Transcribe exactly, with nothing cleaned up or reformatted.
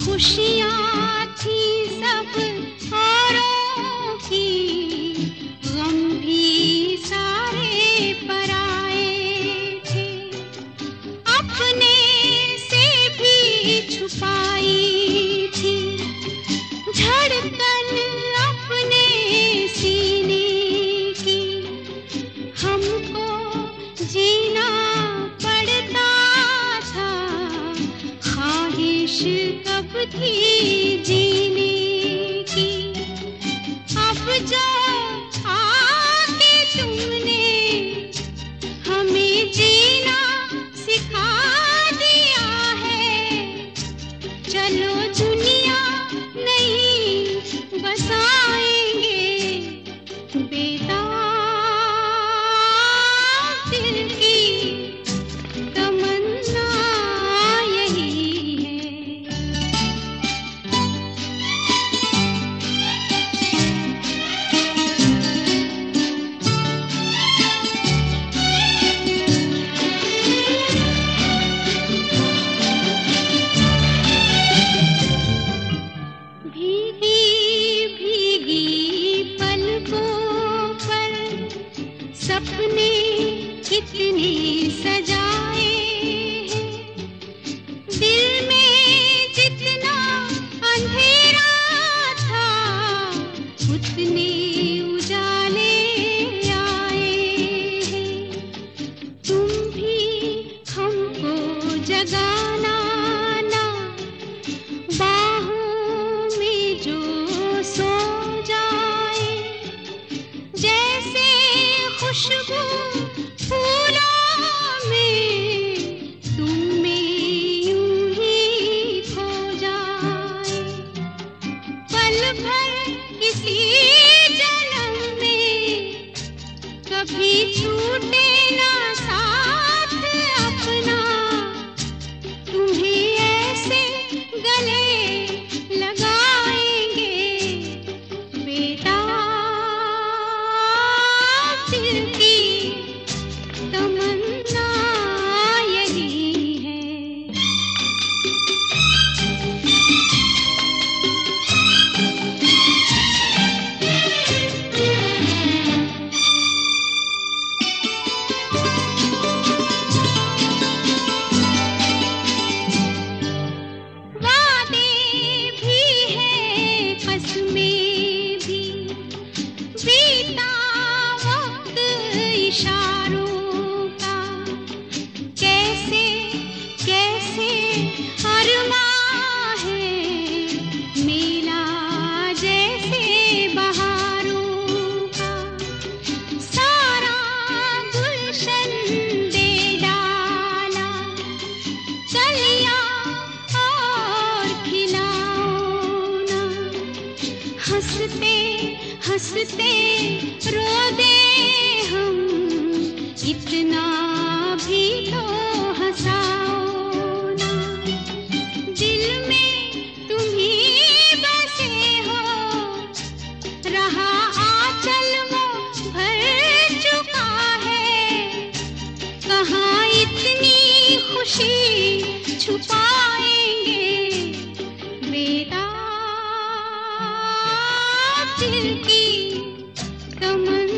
खुशियाँ थी सब औरों की, गम भी सारे पराए थे। अपने से भी छुपाई थी धड़कन अपने सीने की। हमको जीना पड़ता था, ख्वाहिश कब थी जीने की। अब जो आके तुमने हमें जीना सिखा दिया है, चलो दुनिया नहीं बसाएंगे बेदाग दिल की तमन्ना यही है। भीगी भीगी पलकों पर सपने कितने सजाए हैं। दिल में जितना अंधेरा था, उतने उजाले आए हैं। तुम भी हमको जगाना ना, बाहों में जो सो जाए। जैसे खुशबू फूलों में तुम में यूं ही खो जाए। पल भर किसी जन्म में कभी छूटे ना साथ अपना, तुम्हें ऐसे गले लगाएंगे बेदाग दिल की तमन्ना यही है। वादे भी हैं कसमें भी, बीता वक्त इशारों का। कैसे कैसे अरमां है मेला जैसे बहारों का। सारा गुलशन दे डाला, कलियां और खिलाओ ना। हंसते हंसते रो दे हम, इतना भी तो हंसाओ ना। दिल में तुम ही बसे हो, रहा आंचल वो भर चुका है। कहाँ इतनी खुशी छुपाएंगे बेदाग दिल की तमन्ना